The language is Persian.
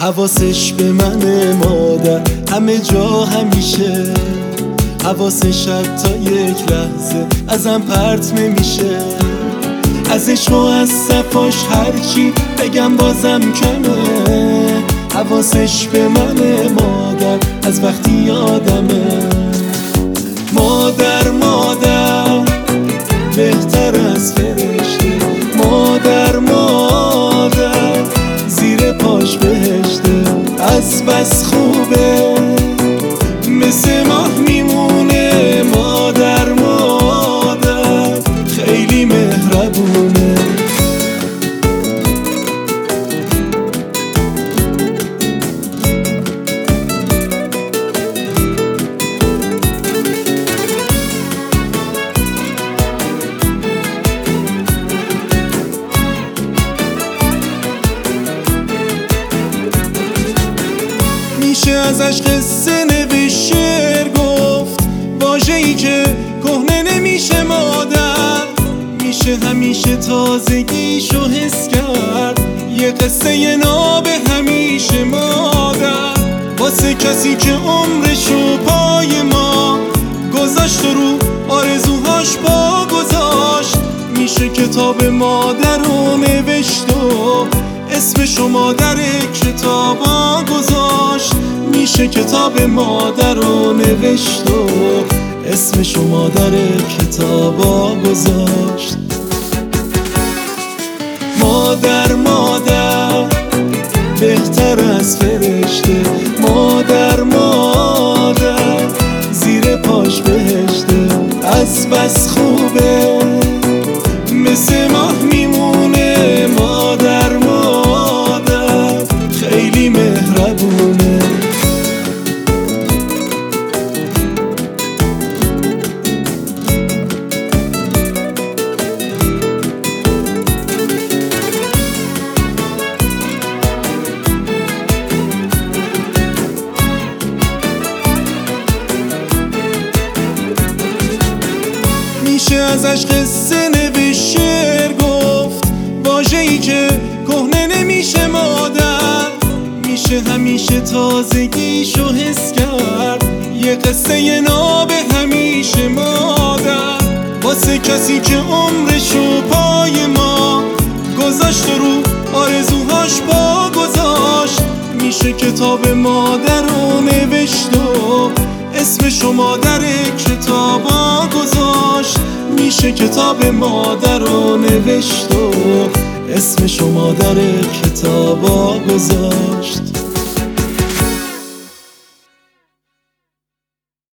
حواسش به من مادر همه جا همیشه، حواسش حتی یک لحظه ازم پرت نمیشه. ازش و از صفاش هرچی بگم بازم کمه، حواسش به من مادر از وقتی یادمه. مادر مادر بهتر از فرشته، مادر مادر زیر پاش بهشته. از بس خوبه مثل ماه میمونه، مادر مادر خیلی مهربونه. میشه ازش قصه نوشت، شعر گفت، واژه‌ای که کهنه نمیشه مادر. میشه همیشه تازگیشو حس کرد، یه قصه ناب همیشه مادر. واسه کسی که عمرشو پای ما گذاشت و رو آرزوهاش پا گذاشت. میشه کتاب مادر رو نوشت و اسمشو مادر کتابا گذاشت. میشه کتاب مادر رو نوشت و اسمشو مادر کتابا گذاشت. مادر مادر بهتر از فرشته، مادر مادر زیر پاش بهشته. از بس خوبه مثل ماه میمونه، مادر مادر خیلی مهربونه. میشه ازش قصه نوشت، شعر گفت، واژه‌ای که کهنه نمیشه مادر. میشه همیشه تازگیشو حس کرد، یه قصه ناب همیشه مادر. واسه کسی که عمرشو پای ما گذاشت و رو آرزوهاش پا گذاشت. میشه کتاب مادر رو نوشت و اسمشو مادر کتابا گذاشت. میشه کتاب مادر رو نوشت و اسمشو مادر کتابا گذاشت.